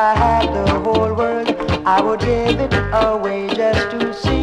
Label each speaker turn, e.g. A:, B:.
A: I had the whole world, I would give it away just to see